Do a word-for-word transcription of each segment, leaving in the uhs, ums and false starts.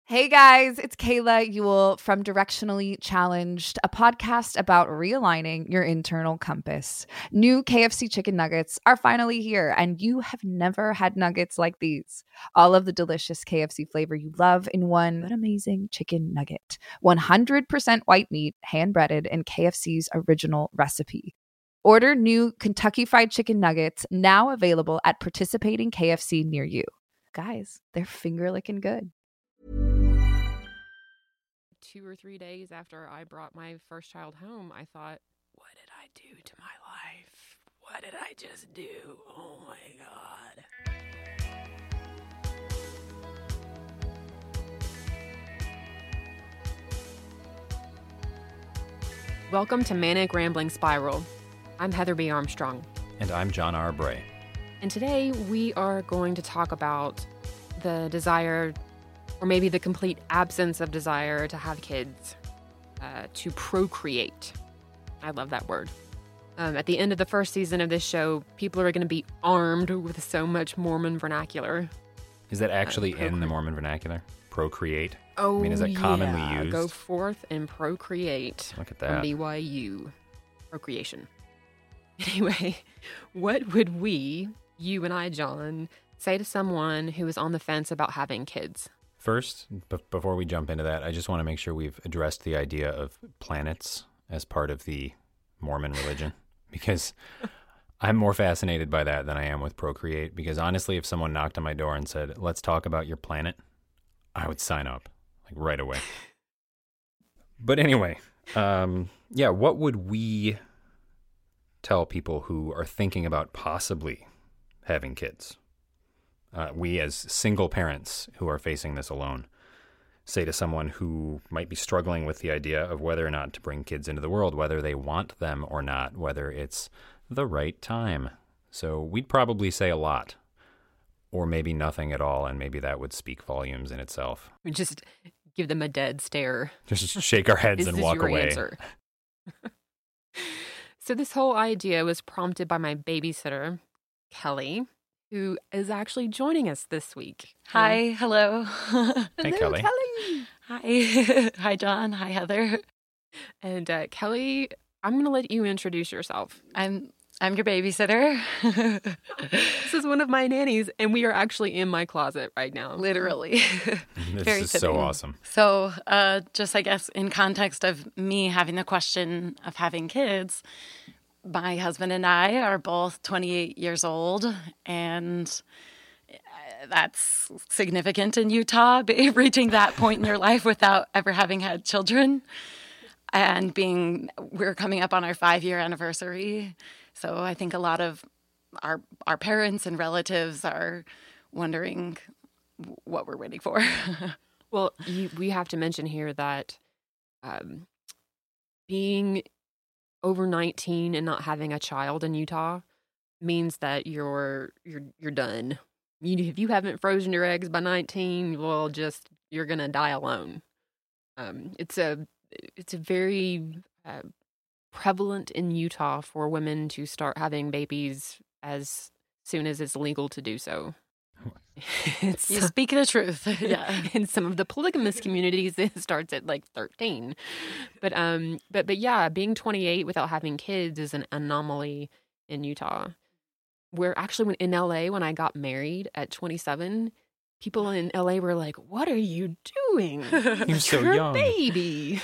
Hey guys, it's Kayla Ewell from Directionally Challenged, a podcast about realigning your internal compass. New K F C chicken nuggets are finally here, and you have never had nuggets like these. All of the delicious K F C flavor you love in one amazing chicken nugget. one hundred percent white meat, hand-breaded in K F C's original recipe. Order new Kentucky Fried Chicken nuggets now available at participating K F C near you. Guys, they're finger-licking good. Two or three days after I brought my first child home, I thought, what did I do to my life? What did I just do? Oh my God. Welcome to Manic Rambling Spiral. I'm Heather B. Armstrong. And I'm John R. Bray. And today we are going to talk about the desire, or maybe the complete absence of desire, to have kids, uh, to procreate. I love that word. Um, at the end of the first season of this show, people are going to be armed with so much Mormon vernacular. Is that actually uh, in the Mormon vernacular? Procreate? Oh, I mean, is that commonly yeah. used? Go forth and procreate. Look at From that. B Y U. Procreation. Anyway, what would we, you and I, John, say to someone who is on the fence about having kids? First, b- before we jump into that, I just want to make sure we've addressed the idea of planets as part of the Mormon religion, because I'm more fascinated by that than I am with procreate, because honestly, if someone knocked on my door and said, let's talk about your planet, I would sign up, like right away. But anyway, um, yeah, what would we tell people who are thinking about possibly having kids? Uh, we as single parents who are facing this alone say to someone who might be struggling with the idea of whether or not to bring kids into the world, whether they want them or not, whether it's the right time. So we'd probably say a lot, or maybe nothing at all, and maybe that would speak volumes in itself. We just give them a dead stare. Just shake our heads This and is walk your away. Answer. So this whole idea was prompted by my babysitter, Kelly, who is actually joining us this week. Hi, hello. Hey, Hello, Kelly. Kelly. Hi. Hi, John. Hi, Heather. And uh, Kelly, I'm going to let you introduce yourself. I'm I'm your babysitter. This is one of my nannies, and we are actually in my closet right now. Literally. This Very is so fitting. awesome. So, uh, just I guess in context of me having the question of having kids, my husband and I are both twenty-eight years old, and that's significant in Utah, reaching that point in your life without ever having had children. And being, we're coming up on our five-year anniversary. So I think a lot of our our parents and relatives are wondering what we're waiting for. Well, you, we have to mention here that um, being over nineteen and not having a child in Utah means that you're you're you're done. You, if you haven't frozen your eggs by nineteen, well, just you're gonna die alone. Um, it's a it's a very uh, prevalent in Utah for women to start having babies as soon as it's legal to do so. It's, You speak the truth. Yeah. in some of the polygamous communities, it starts at like thirteen. But um, but but yeah, being twenty-eight without having kids is an anomaly in Utah. Where actually, when in L A, when I got married at twenty-seven, people in L A were like, "What are you doing? You're so You're young." a baby."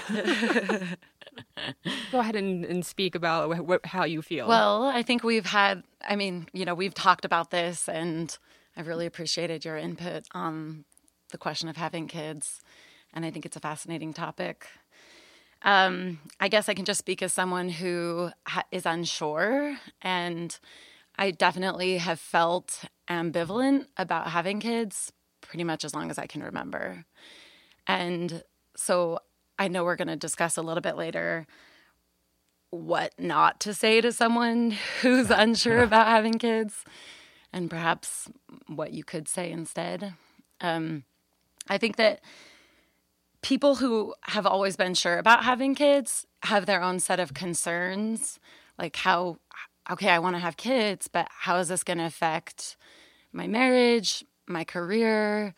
Go ahead and, and speak about wh- wh- how you feel. Well, I think we've had, I mean, you know, we've talked about this, and I've really appreciated your input on the question of having kids. And I think it's a fascinating topic. Um, I guess I can just speak as someone who ha- is unsure. And I definitely have felt ambivalent about having kids pretty much as long as I can remember. And so I know we're going to discuss a little bit later what not to say to someone who's unsure about having kids, and perhaps what you could say instead. Um, I think that people who have always been sure about having kids have their own set of concerns, like how, okay, I want to have kids, but how is this going to affect my marriage, my career,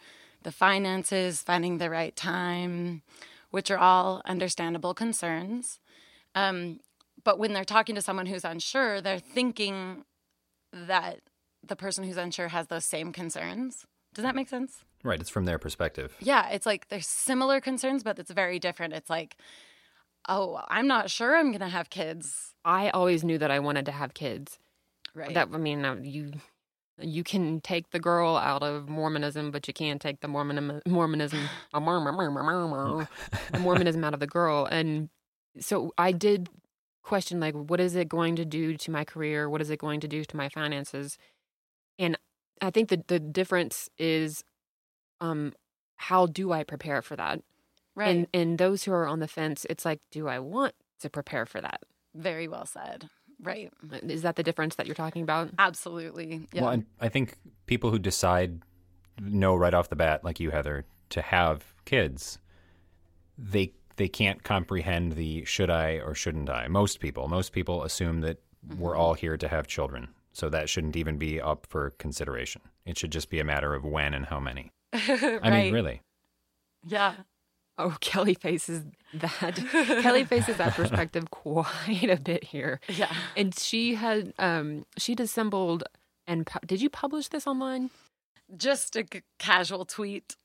the finances, finding the right time, which are all understandable concerns. Um, but when they're talking to someone who's unsure, they're thinking that the person who's unsure has those same concerns. Does that make sense? Right. It's from their perspective. Yeah. It's like there's similar concerns, but it's very different. It's like, oh, I'm not sure I'm going to have kids. I always knew that I wanted to have kids. Right. That I mean, uh, you you can take the girl out of Mormonism, but you can't take the Mormon Mormonism the Mormonism out of the girl. And so I did question, like, what is it going to do to my career? What is it going to do to my finances? And I think that the difference is, um, how do I prepare for that? Right. And and those who are on the fence, it's like, do I want to prepare for that? Very well said. Right. Is that the difference that you're talking about? Absolutely. Yeah. Well, and I think people who decide know right off the bat, like you, Heather, to have kids, they they can't comprehend the should I or shouldn't I. Most people, most people assume that mm-hmm. we're all here to have children, so that shouldn't even be up for consideration. It should just be a matter of when and how many. Right. I mean, really. Yeah. Oh, Kelly faces that. Kelly faces that perspective quite a bit here. Yeah. And she had, um, she'd assembled, and pu- did you publish this online? Just a c- casual tweet.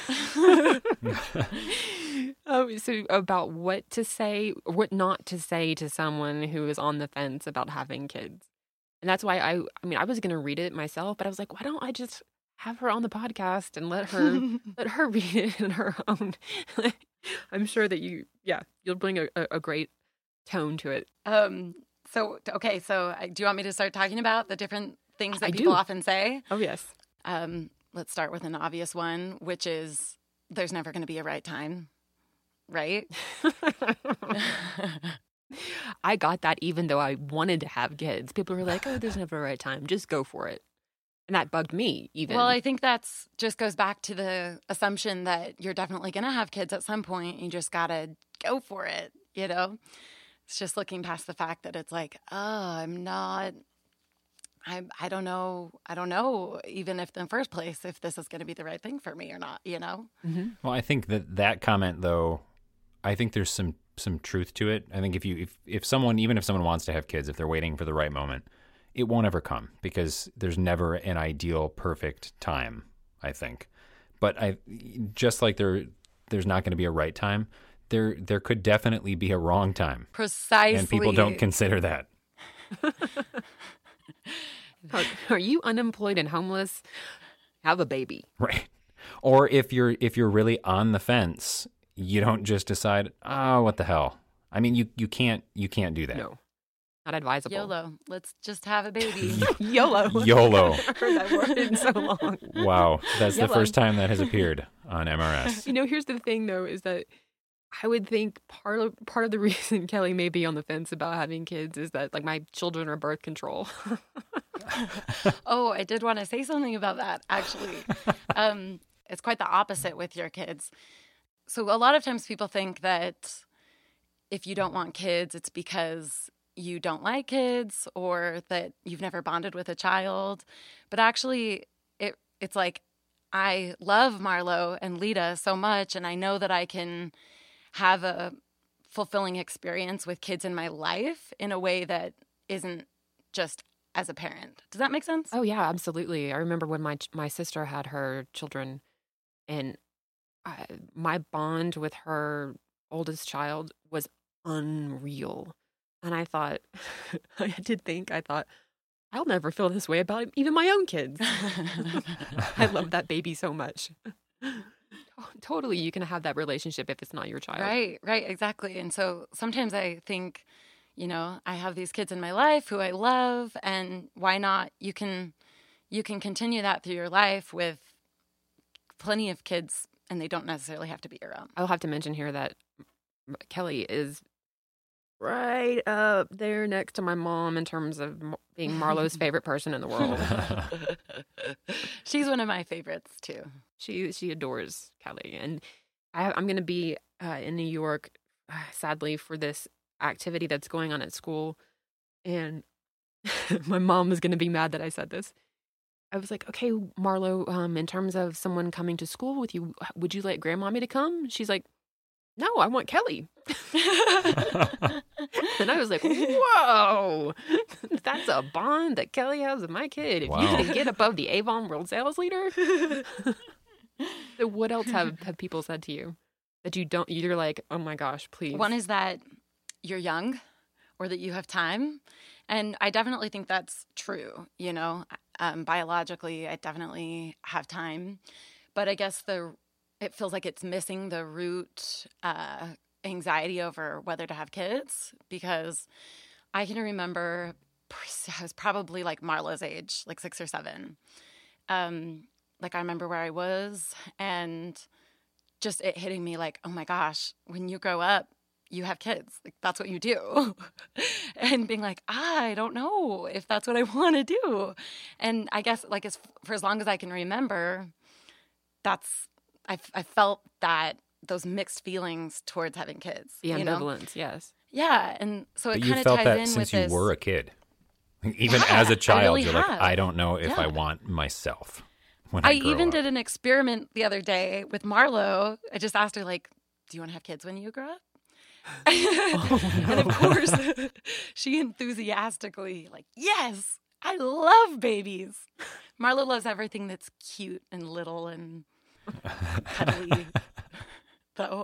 Oh, so about what to say, what not to say to someone who is on the fence about having kids. And that's why I, I mean, I was going to read it myself, but I was like, why don't I just have her on the podcast and let her let her read it in her own. I'm sure that you, yeah, you'll bring a, a, a great tone to it. Um. So okay. So I- do you want me to start talking about the different things that I people do. often say? Oh yes. Um. Let's start with an obvious one, which is there's never going to be a right time, right? I got that even though I wanted to have kids. People were like, "Oh, there's never a right time. Just go for it." And that bugged me even. Well, I think that's just goes back to the assumption that you're definitely going to have kids at some point. You just got to go for it, you know? It's just looking past the fact that it's like, oh, I'm not, I I don't know, I don't know even if in the first place, if this is going to be the right thing for me or not, you know? Mm-hmm. Well, I think that that comment, though, I think there's some, some truth to it. I think if you, if, if someone, even if someone wants to have kids, if they're waiting for the right moment, it won't ever come because there's never an ideal, perfect time, I think. But I, just like there, there's not going to be a right time, there there could definitely be a wrong time. Precisely. And people don't consider that. Are, are you unemployed and homeless? Have a baby. Right. Or if you're if you're really on the fence, you don't just decide, oh, what the hell. I mean, you, you can't you can't do that. No. Not advisable. YOLO. Let's just have a baby. YOLO. YOLO. I haven't heard that word in so long. Wow. That's YOLO. the first time that has appeared on M R S. You know, here's the thing, though, is that I would think part of, part of the reason Kelly may be on the fence about having kids is that, like, my children are birth control. Oh, I did want to say something about that, actually. Um, it's quite the opposite with your kids. So a lot of times people think that if you don't want kids, it's because you don't like kids or that you've never bonded with a child. But actually, it it's like I love Marlo and Lita so much, and I know that I can have a fulfilling experience with kids in my life in a way that isn't just as a parent. Does that make sense? Oh, yeah, absolutely. I remember when my my sister had her children, and I, my bond with her oldest child was unreal. And I thought, I did think, I thought, I'll never feel this way about even my own kids. I love that baby so much. Totally, you can have that relationship if it's not your child. Right, right, exactly. And so sometimes I think, you know, I have these kids in my life who I love, and why not? You can, you can continue that through your life with plenty of kids, and they don't necessarily have to be your own. I'll have to mention here that Kelly is right up there next to my mom in terms of being Marlo's favorite person in the world. She's one of my favorites too. She she adores Kelly, and I, I'm going to be uh, in New York, uh, sadly, for this activity that's going on at school, and my mom is going to be mad that I said this. I was like, okay, Marlo, um, in terms of someone coming to school with you, would you like grandmommy to come? She's like, no, I want Kelly. And I was like, whoa, that's a bond that Kelly has with my kid. If Wow. you can get above the Avon World Sales Leader. So what else have, have people said to you that you don't, you're like, oh my gosh, please. One is that you're young or that you have time. And I definitely think that's true. You know, um, biologically, I definitely have time. But I guess the it feels like it's missing the root uh, anxiety over whether to have kids, because I can remember I was probably like Marlo's age, like six or seven. Um, like I remember where I was and just it hitting me like, oh my gosh, when you grow up, you have kids. Like that's what you do. And being like, ah, I don't know if that's what I want to do. And I guess like as for as long as I can remember, that's I I felt that those mixed feelings towards having kids. The you know? ambivalence, yes. Yeah, and so it But kind you of felt ties that in since with you this. were a kid. Even Yeah, as a I child, really you're have. like, I don't know if I Yeah. want myself when I, I grow even up. did an experiment the other day with Marlo. I just asked her, like, do you want to have kids when you grow up? And of course, she enthusiastically, like, yes, I love babies. Marlo loves everything that's cute and little and cuddly, though.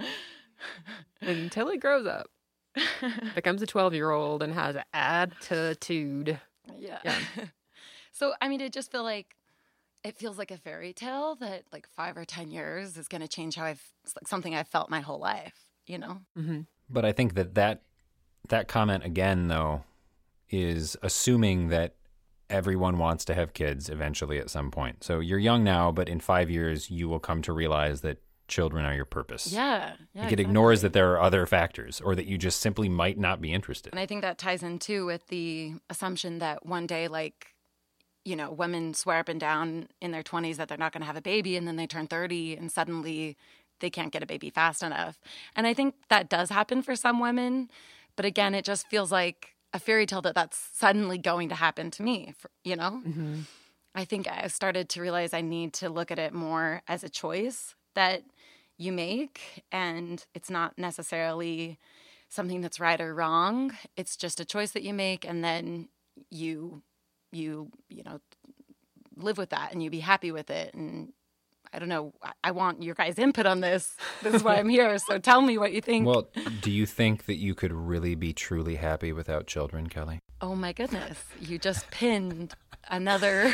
Until it grows up, becomes a twelve-year-old and has attitude. Yeah. Yeah. So, I mean, it just feel like it feels like a fairy tale that like five or ten years is going to change how I've it's like something I've felt my whole life, you know? Mm-hmm. But I think that, that that comment again, though, is assuming that everyone wants to have kids eventually at some point. So you're young now, but in five years, you will come to realize that children are your purpose. Yeah. yeah Like it exactly. ignores that there are other factors or that you just simply might not be interested. And I think that ties in too with the assumption that one day, like, you know, women swear up and down in their twenties that they're not going to have a baby, and then they turn thirty and suddenly they can't get a baby fast enough. And I think that does happen for some women. But again, it just feels like a fairy tale that that's suddenly going to happen to me, for, you know? Mm-hmm. I think I started to realize I need to look at it more as a choice that you make, and it's not necessarily something that's right or wrong. It's just a choice that you make, and then you you you know live with that and you be happy with it. And I don't know, I, I want your guys' input on this. This is why I'm here. So tell me what you think. Well, do you think that you could really be truly happy without children, Kelly? Oh my goodness, you just pinned another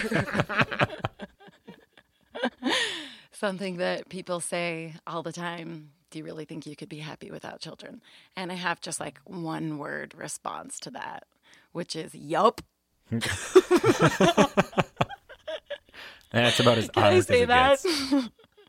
something that people say all the time. Do you really think you could be happy without children? And I have just like one word response to that, which is yup. That's about as Can I honest say as it that? gets.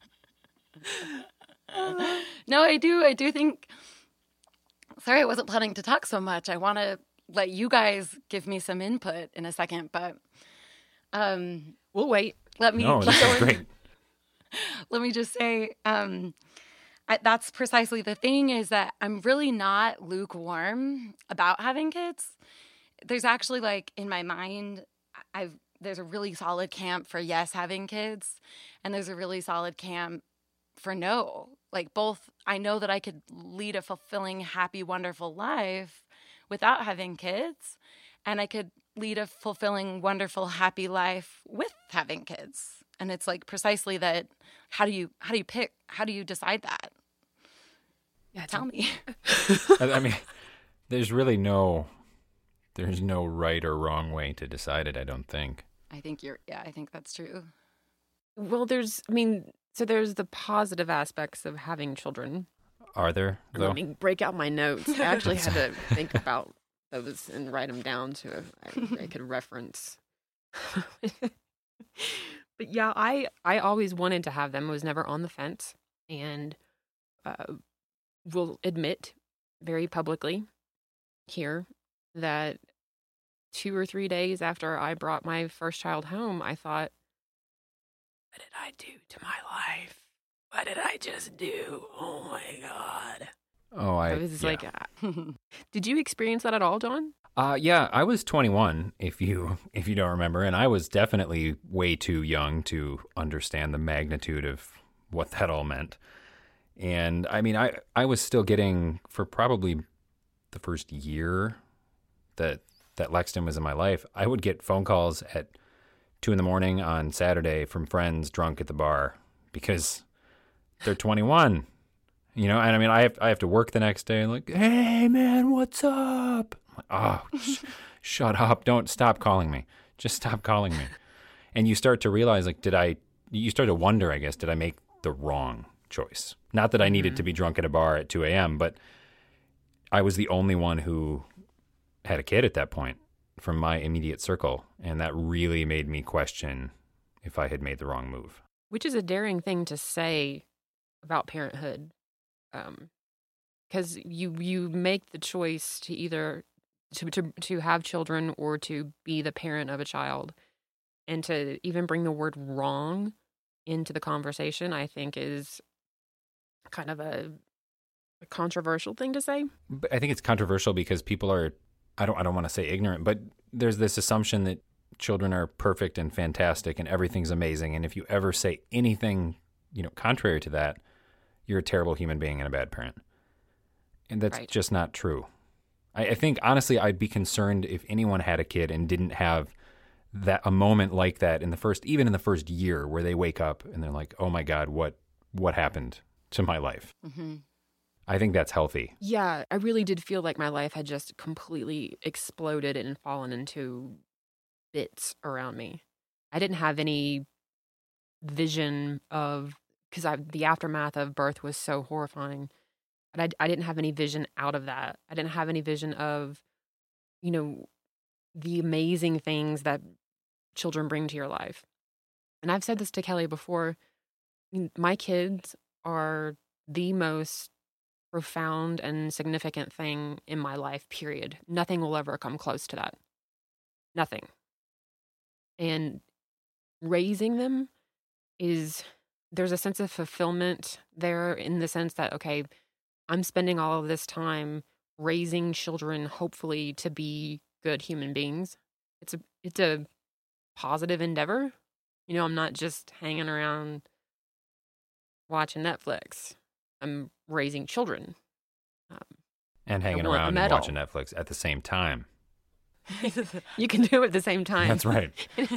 No, I do. I do think. Sorry, I wasn't planning to talk so much. I want to let you guys give me some input in a second, but um, We'll wait. let me. No, this is great. Let me just say, um, I, that's precisely the thing, is that I'm really not lukewarm about having kids. There's actually, like, in my mind, I've there's a really solid camp for yes, having kids, and there's a really solid camp for no. Like, both, I know that I could lead a fulfilling, happy, wonderful life without having kids, and I could lead a fulfilling, wonderful, happy life with having kids. And it's like precisely that. How do you how do you pick? How do you decide that? Yeah, Tell me. I I mean, there's really no, there's no right or wrong way to decide it, I don't think. I think you're. Yeah, I think that's true. Well, there's, I mean, so there's the positive aspects of having children. Are there, though? Let me break out my notes. I actually had to think about those and write them down so I, I could reference. But yeah, I, I always wanted to have them. I was never on the fence. And uh, will admit very publicly here that two or three days after I brought my first child home, I thought, what did I do to my life? What did I just do? Oh my God. Oh, I, I was yeah. like, uh, did you experience that at all, John? Uh, yeah, I was twenty-one, if you if you don't remember, and I was definitely way too young to understand the magnitude of what that all meant. And I mean, I, I was still getting, for probably the first year that that Lexton was in my life, I would get phone calls at two in the morning on Saturday from friends drunk at the bar because they're twenty-one. You know, and I mean, I have I have to work the next day, and like, hey man, what's up? I'm like, oh, sh- shut up! Don't stop calling me. Just stop calling me. And you start to realize, like, did I? You start to wonder, I guess, did I make the wrong choice? Not that I needed mm-hmm. to be drunk at a bar at two a.m., but I was the only one who had a kid at that point from my immediate circle, and that really made me question if I had made the wrong move. Which is a daring thing to say about parenthood. Um, because you you make the choice to either to, to to have children or to be the parent of a child, and to even bring the word wrong into the conversation, I think is kind of a, a controversial thing to say. But I think it's controversial because people are, I don't I don't want to say ignorant, but there's this assumption that children are perfect and fantastic and everything's amazing, and if you ever say anything, you know, contrary to that, you're a terrible human being and a bad parent. And that's right. Just not true. I, I think, honestly, I'd be concerned if anyone had a kid and didn't have that a moment like that in the first, even in the first year, where they wake up and they're like, oh my God, what what happened to my life? Mm-hmm. I think that's healthy. Yeah, I really did feel like my life had just completely exploded and fallen into bits around me. I didn't have any vision of, because I the aftermath of birth was so horrifying. And I, I didn't have any vision out of that. I didn't have any vision of, you know, the amazing things that children bring to your life. And I've said this to Kelly before. My kids are the most profound and significant thing in my life, period. Nothing will ever come close to that. Nothing. And raising them is, there's a sense of fulfillment there in the sense that, okay, I'm spending all of this time raising children, hopefully to be good human beings. It's a it's a positive endeavor. You know, I'm not just hanging around watching Netflix. I'm raising children. Um, and hanging around and watching Netflix at the same time. You can do it at the same time. That's right.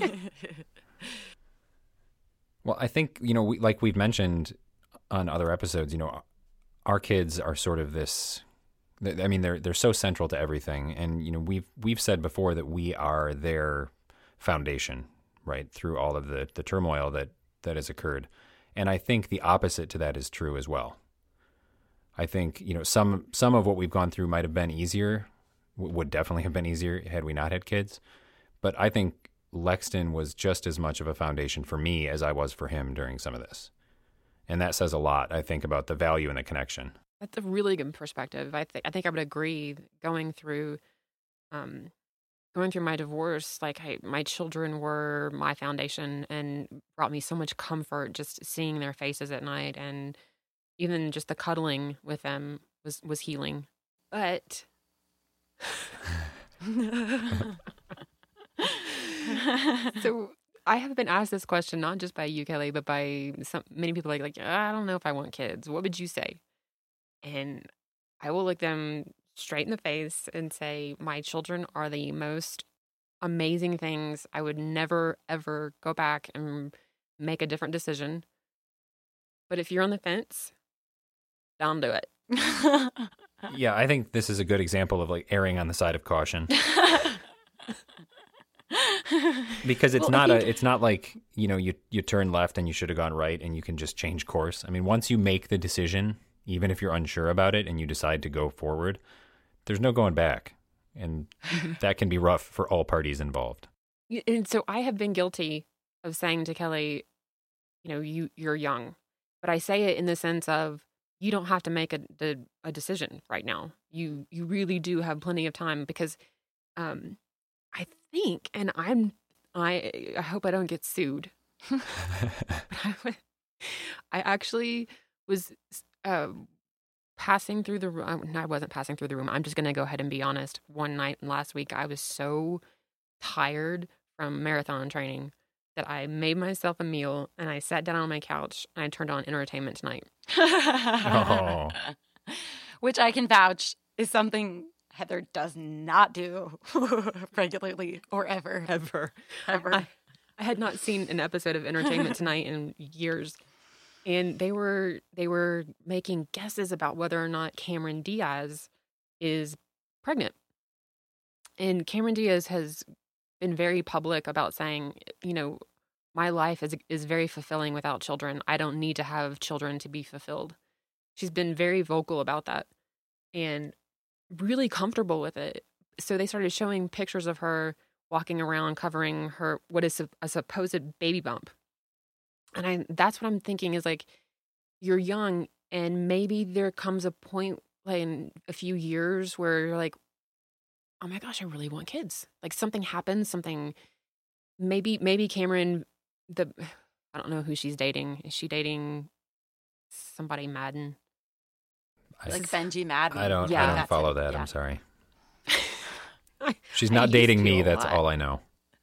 Well, I think, you know, we, like we've mentioned on other episodes, you know, our kids are sort of this, I mean, they're they're so central to everything. And, you know, we've we've said before that we are their foundation, right, through all of the, the turmoil that, that has occurred. And I think the opposite to that is true as well. I think, you know, some some of what we've gone through might have been easier, would definitely have been easier had we not had kids. But I think Lexton was just as much of a foundation for me as I was for him during some of this. And that says a lot, I think, about the value and the connection. That's a really good perspective. I think I think I would agree. Going through, um, going through my divorce, like I, my children were my foundation and brought me so much comfort. Just seeing their faces at night, and even just the cuddling with them was was healing. But so I have been asked this question not just by you, Kelly, but by some many people. Like, like I don't know if I want kids. What would you say? And I will look them straight in the face and say, my children are the most amazing things. I would never, ever go back and make a different decision. But if you're on the fence, don't do it. Yeah, I think this is a good example of like erring on the side of caution. Because it's well, not a, it's not like, you know, you, you turn left and you should have gone right and you can just change course. I mean, once you make the decision, even if you're unsure about it and you decide to go forward, there's no going back. And that can be rough for all parties involved. And so I have been guilty of saying to Kelly, you know, you, you're young, but I say it in the sense of, you don't have to make a, a, a decision right now. You, you really do have plenty of time because, um, I think, and I'm, I, I hope I don't get sued. I, I actually was uh, passing through the room. No, I wasn't passing through the room. I'm just going to go ahead and be honest. One night last week, I was so tired from marathon training that I made myself a meal and I sat down on my couch and I turned on Entertainment Tonight. Oh. Which I can vouch is something Heather does not do regularly or ever. Ever. Ever. I, I had not seen an episode of Entertainment Tonight in years. And they were they were making guesses about whether or not Cameron Diaz is pregnant. And Cameron Diaz has been very public about saying, you know, my life is is very fulfilling without children. I don't need to have children to be fulfilled. She's been very vocal about that and really comfortable with it. So they started showing pictures of her walking around covering her what is a supposed baby bump. And I that's what I'm thinking is like, you're young and maybe there comes a point like in a few years where you're like, oh my gosh, I really want kids. Like something happens, something maybe maybe Cameron the I don't know who she's dating. Is she dating somebody Madden? I, Like Benji Madden. I don't Yeah, I don't that's follow it. that. Yeah. I'm sorry. I- She's I not used dating to me. a That's lot. all I know.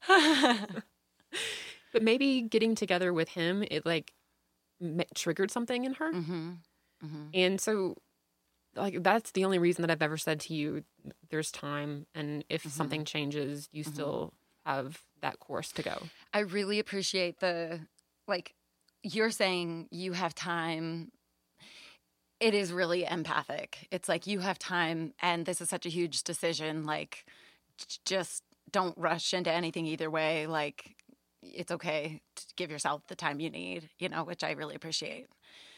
But maybe getting together with him, it like m- triggered something in her. Mm-hmm. Mm-hmm. And so, like, that's the only reason that I've ever said to you, there's time. And if Mhm. something changes, you Mhm. still have that course to go. I really appreciate the, like, you're saying you have time. It is really empathic. It's like you have time, and this is such a huge decision. Like, j- just don't rush into anything either way. Like, it's okay to give yourself the time you need, you know, which I really appreciate.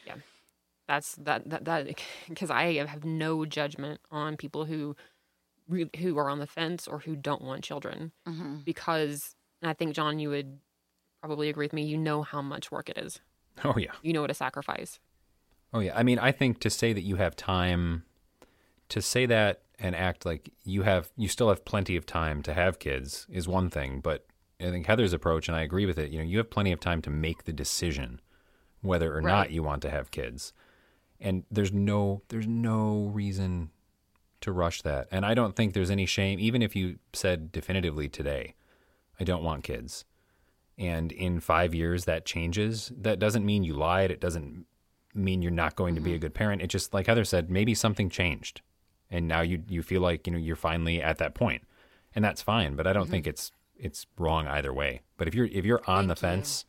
That's that, that, that, because I have no judgment on people who, re- who are on the fence or who don't want children. Mm-hmm. Because, and I think, John, you would probably agree with me, you know how much work it is. Oh yeah. You know what a sacrifice. Oh yeah. I mean, I think to say that you have time, to say that and act like you have, you still have plenty of time to have kids is one thing. But I think Heather's approach, and I agree with it. You know, you have plenty of time to make the decision whether or Right. not you want to have kids, and there's no, there's no reason to rush that. And I don't think there's any shame, even if you said definitively today, I don't want kids, and in five years that changes. That doesn't mean you lied. It doesn't mean you're not going to be a good parent. It just, like Heather said, maybe something changed and now you you feel like, you know, you're finally at that point, and that's fine. But I don't mm-hmm. think it's it's wrong either way. But if you're if you're on Thank the you. fence,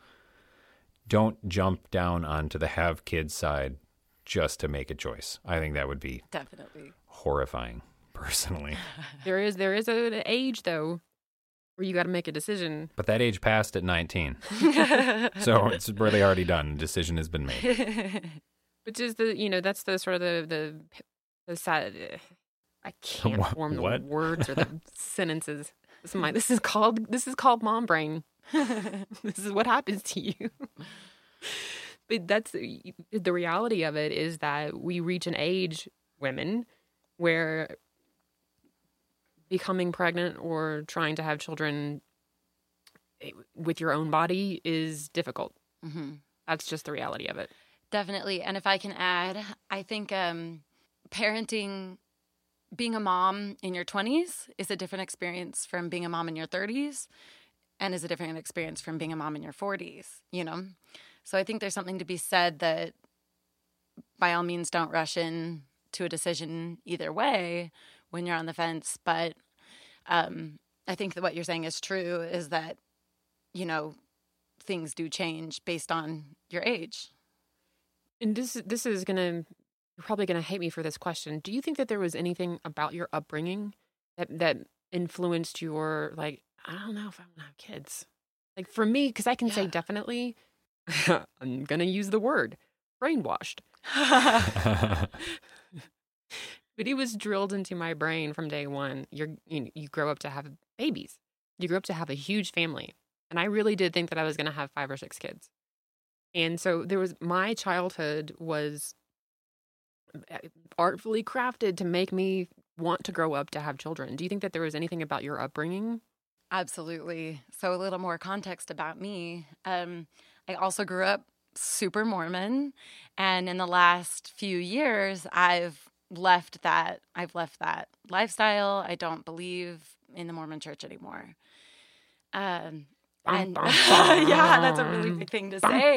don't jump down onto the have kids side just to make a choice. I think that would be Definitely. horrifying, personally. There is there is an age though where you got to make a decision. But that age passed at nineteen, so it's really already done. The decision has been made. Which is the, you know, that's the sort of the the, the sad. I can't What- form the what? words or the sentences. This is my. This is called. This is called mom brain. This is what happens to you. But that's the reality of it, is that we reach an age, women, where becoming pregnant or trying to have children with your own body is difficult. Mm-hmm. That's just the reality of it. Definitely. And if I can add, I think um, parenting, being a mom in your twenties is a different experience from being a mom in your thirties, and is a different experience from being a mom in your forties, you know? So I think there's something to be said that by all means don't rush in to a decision either way when you're on the fence. But um, I think that what you're saying is true, is that, you know, things do change based on your age. And this this is gonna, you're probably gonna hate me for this question. Do you think that there was anything about your upbringing that that influenced your, like, I don't know if I want to have kids? Like for me, because I can say Yeah. definitely, I'm gonna use the word brainwashed. But it was drilled into my brain from day one. You're you, you grow up to have babies. You grow up to have a huge family, and I really did think that I was gonna have five or six kids. And so there was, my childhood was artfully crafted to make me want to grow up to have children. Do you think that there was anything about your upbringing? Absolutely. So a little more context about me. Um, I also grew up super Mormon. And in the last few years, I've left that. I've left that lifestyle. I don't believe in the Mormon church anymore. Um, and yeah, that's a really big thing to say.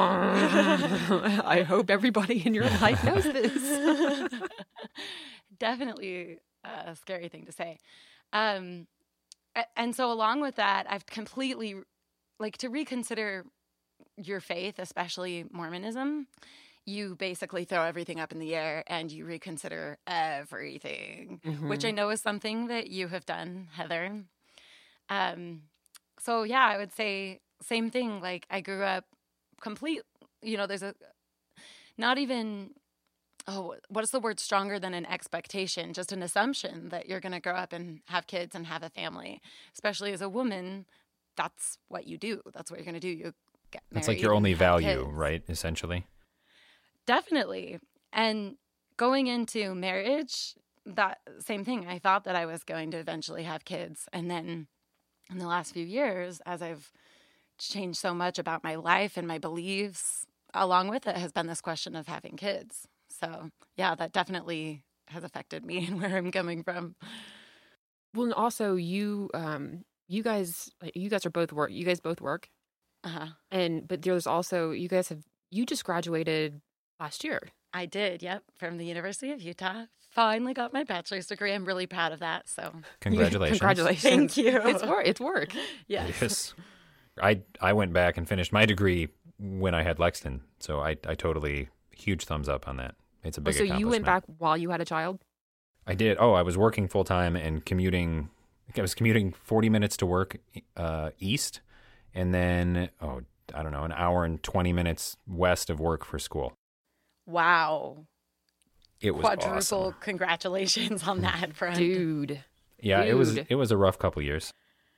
I hope everybody in your life knows this. Definitely a scary thing to say. Um, and so along with that, I've completely, like, to reconsider your faith, especially Mormonism, you basically throw everything up in the air and you reconsider everything, mm-hmm. which I know is something that you have done, Heather. Um, so yeah, I would say same thing. Like, I grew up complete, you know, there's a, not even, oh, what is the word stronger than an expectation? Just an assumption that you're going to grow up and have kids and have a family. Especially as a woman, that's what you do. That's what you're going to do. You get married. That's like your only value, kids. right? Essentially. Definitely. And going into marriage, that same thing. I thought that I was going to eventually have kids. And then in the last few years, as I've changed so much about my life and my beliefs, along with it has been this question of having kids. So yeah, that definitely has affected me and where I'm coming from. Well, and also you, um, you guys, you guys are both work. You guys both work. Uh-huh. And but there's also you guys have you just graduated last year. I did. Yep, from the University of Utah. Finally got my bachelor's degree. I'm really proud of that. So congratulations. Congratulations. Thank you. It's work. It's work. Yes. Yes. I I went back and finished my degree when I had Lexington. So I I totally huge thumbs up on that. It's a big oh, so accomplishment. you went back while you had a child? I did. Oh, I was working full time and commuting. I was commuting forty minutes to work uh, east, and then oh, I don't know, an hour and twenty minutes west of work for school. Wow. It was quadruple awesome. Congratulations on that, friend. Dude. Yeah, Dude. it was it was a rough couple years.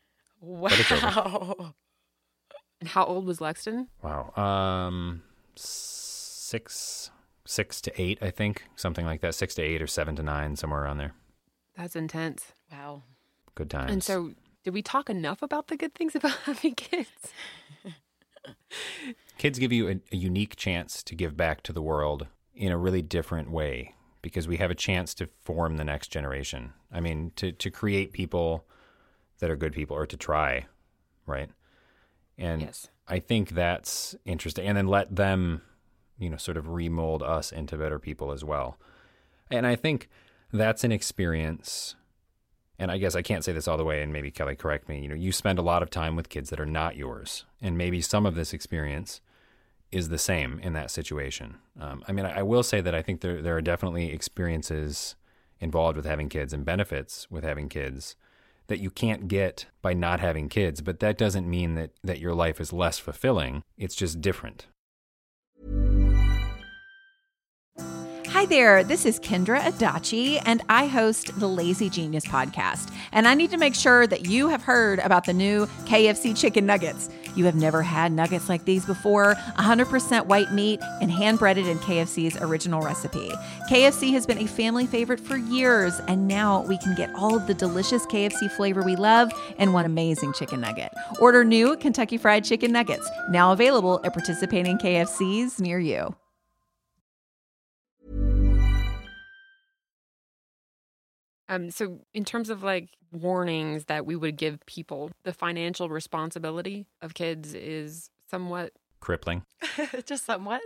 Wow. And how old was Lexington? Wow. Um, six. Six to eight, I think, something like that. Six to eight or seven to nine, somewhere around there. That's intense. Wow. Good times. And so, did we talk enough about the good things about having kids? Kids give you a, a unique chance to give back to the world in a really different way because we have a chance to form the next generation. I mean, to, to create people that are good people or to try, right? And yes. I think that's interesting. And then let them, you know, sort of remold us into better people as well. And I think that's an experience, and I guess I can't say this all the way, and maybe Kelly correct me, you know, you spend a lot of time with kids that are not yours, and maybe some of this experience is the same in that situation. Um, I mean, I, I will say that I think there there are definitely experiences involved with having kids and benefits with having kids that you can't get by not having kids, but that doesn't mean that, that your life is less fulfilling. It's just different. Hi there, this is Kendra Adachi, and I host the Lazy Genius podcast. And I need to make sure that you have heard about the new K F C chicken nuggets. You have never had nuggets like these before, one hundred percent white meat and hand-breaded in K F C's original recipe. K F C has been a family favorite for years, and now we can get all of the delicious K F C flavor we love in one amazing chicken nugget. Order new Kentucky Fried Chicken Nuggets, now available at participating K F Cs near you. Um, so in terms of like warnings that we would give people, the financial responsibility of kids is somewhat Crippling. Just somewhat.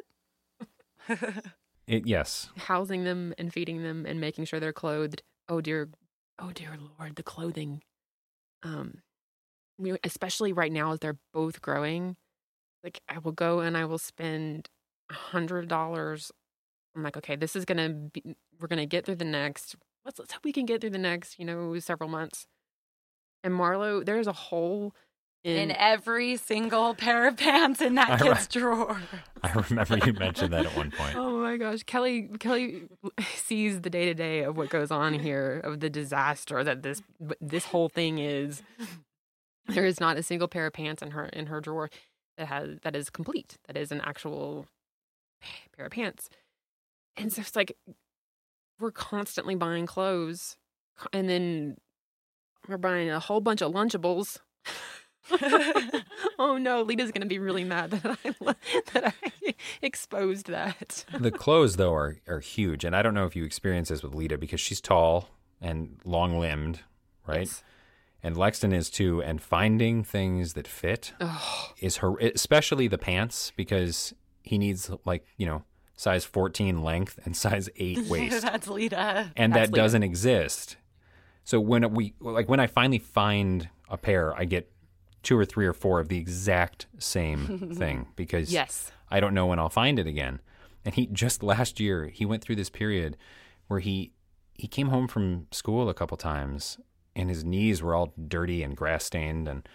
It, yes. Housing them and feeding them and making sure they're clothed. Oh dear, oh dear Lord, the clothing. Um, we, especially right now as they're both growing, like I will go and I will spend a hundred dollars. I'm like, okay, this is gonna be. We're gonna get through the next. Let's let's hope we can get through the next, you know, several months. And Marlo, there's a hole in, in every single pair of pants in that I kid's re- drawer. I remember you mentioned that at one point. Oh my gosh, Kelly Kelly sees the day to day of what goes on here, of the disaster that this this whole thing is. There is not a single pair of pants in her in her drawer that has that is complete. That is an actual pair of pants. And so it's like we're constantly buying clothes, and then we're buying a whole bunch of Lunchables. Oh no, Lita's going to be really mad that I that I exposed that. The clothes, though, are, are huge. And I don't know if you experience this with Lita because she's tall and long-limbed, right? Yes. And Lexton is too. And finding things that fit Oh. is her, especially the pants, because he needs, like, you know, size fourteen length and size eight waist. That's Lita. And That's that Lita. doesn't exist. So when we, like, when I finally find a pair, I get two or three or four of the exact same thing because Yes. I don't know when I'll find it again. And he just last year, he went through this period where he he came home from school a couple times and his knees were all dirty and grass stained. And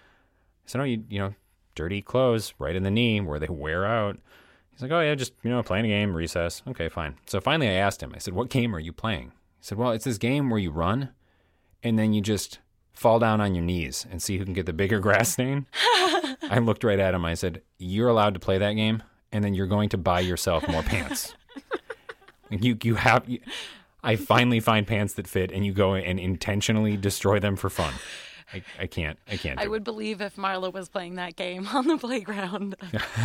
I said, oh, you, you know, dirty clothes right in the knee where they wear out. He's like, oh, yeah, just, you know, playing a game, recess. Okay, fine. So finally I asked him, I said, what game are you playing? He said, well, it's this game where you run and then you just fall down on your knees and see who can get the bigger grass stain. I looked right at him. I said, you're allowed to play that game, and then you're going to buy yourself more pants. You you have. You, I finally find pants that fit, and you go and intentionally destroy them for fun. I, I can't. I can't. Do I would believe if Marla was playing that game on the playground.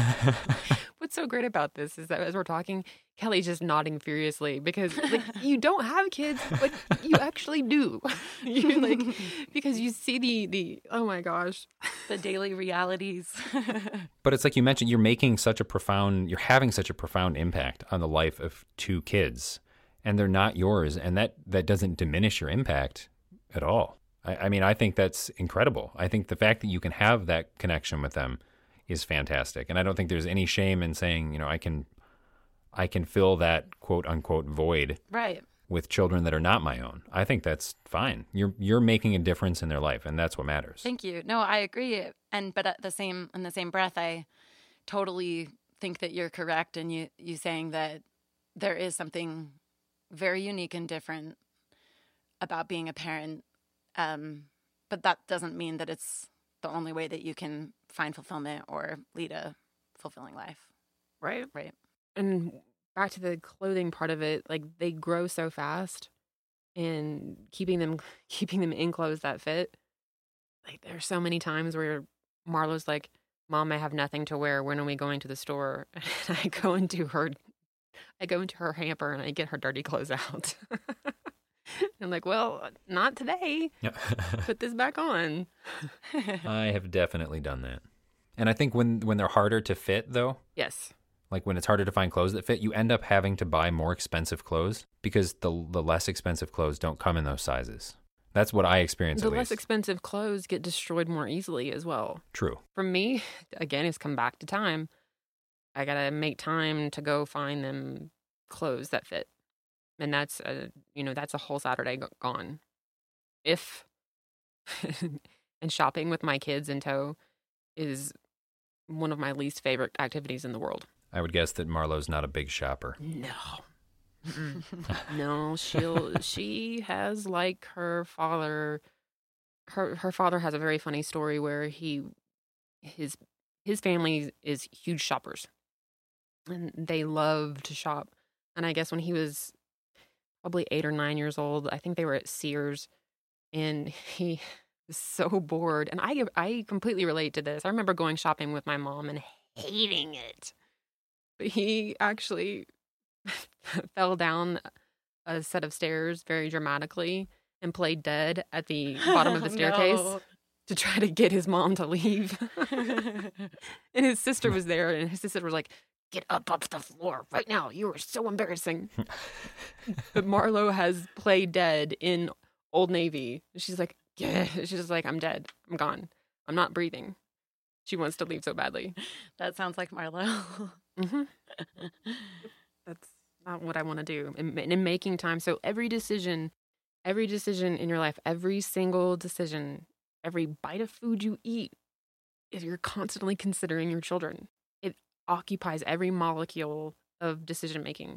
What's so great about this is that as we're talking, Kelly's just nodding furiously because like you don't have kids, but you actually do. You like because you see the the oh my gosh, The daily realities. But it's like you mentioned, you're making such a profound, you're having such a profound impact on the life of two kids, and they're not yours, and that that doesn't diminish your impact at all. I, I mean, I think that's incredible. I think the fact that you can have that connection with them is fantastic, and I don't think there's any shame in saying, you know, I can, I can fill that quote unquote void Right. with children that are not my own. I think that's fine. You're you're making a difference in their life, and that's what matters. Thank you. No, I agree. And but at the same in the same breath, I totally think that you're correct in you you saying that there is something very unique and different about being a parent. Um, but that doesn't mean that it's the only way that you can find fulfillment or lead a fulfilling life. right? Right. And back to the clothing part of it, like they grow so fast, and keeping them keeping them in clothes that fit. Like there's so many times where Marlo's like, "Mom, I have nothing to wear. When are we going to the store?" And I go into her, I go into her hamper and I get her dirty clothes out. I'm like, "Well, not today. Yep. Put this back on." I have definitely done that. And I think when when they're harder to fit, though, Yes. like when it's harder to find clothes that fit, you end up having to buy more expensive clothes because the the less expensive clothes don't come in those sizes. That's what I experience The at less least. expensive clothes get destroyed more easily as well. True. For me, again, it's come back to time. I gotta make time to go find them clothes that fit, and that's a you know that's a whole Saturday go- gone. If and shopping with my kids in tow is one of my least favorite activities in the world. I would guess that Marlo's not a big shopper. No. Mm-mm. No, she'll she has like her father her her father has a very funny story where he his his family is huge shoppers. And they love to shop. And I guess when he was probably eight or nine years old, I think they were at Sears, and he was so bored. And I I completely relate to this. I remember going shopping with my mom and hating it. But he actually fell down a set of stairs very dramatically and played dead at the bottom of the staircase No. to try to get his mom to leave. And his sister was there, and his sister was like, "Get up off the floor right now. You are so embarrassing." But Marlo has played dead in Old Navy. She's like, yeah. She's just like, "I'm dead. I'm gone. I'm not breathing." She wants to leave so badly. That sounds like Marlo. Mm-hmm. That's not what I want to do. And in, in making time, so every decision, every decision in your life, every single decision, every bite of food you eat, if you're constantly considering your children, it occupies every molecule of decision making.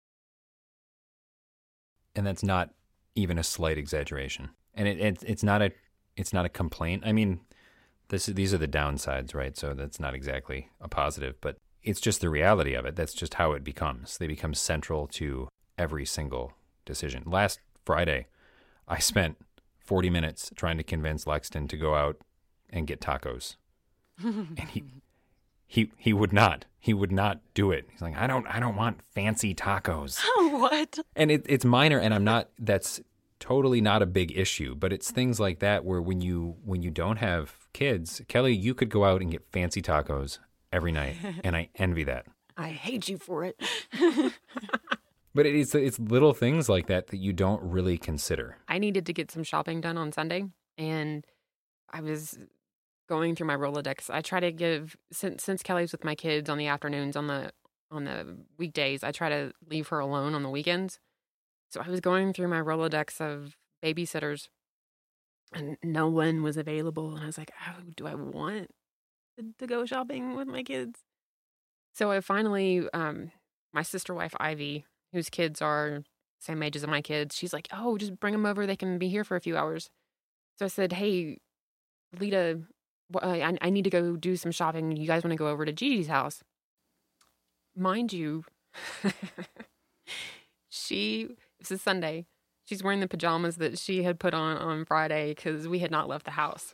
And that's not even a slight exaggeration. And it, it it's not a it's not a complaint. I mean, this these are the downsides, right? So that's not exactly a positive, but it's just the reality of it. That's just how it becomes. They become central to every single decision. Last Friday, I spent forty minutes trying to convince Lexton to go out and get tacos. And he he he would not. He would not do it. He's like, I don't I don't want fancy tacos. What? And it, it's minor, and I'm not. That's totally not a big issue. But it's things like that where when you when you don't have kids, Kelly, you could go out and get fancy tacos every night, and I envy that. I hate you for it. But it is it's little things like that that you don't really consider. I needed to get some shopping done on Sunday, and I was going through my Rolodex. I try to give since since Kelly's with my kids on the afternoons, on the on the weekdays, I try to leave her alone on the weekends. So I was going through my Rolodex of babysitters, and no one was available. And I was like, oh, do I want to, to go shopping with my kids? So I finally, um, my sister wife, Ivy, whose kids are same age as my kids, she's like, oh, just bring them over. They can be here for a few hours. So I said, hey, Lita, I, I need to go do some shopping. You guys want to go over to Gigi's house? Mind you, she, this is Sunday, she's wearing the pajamas that she had put on on Friday because we had not left the house.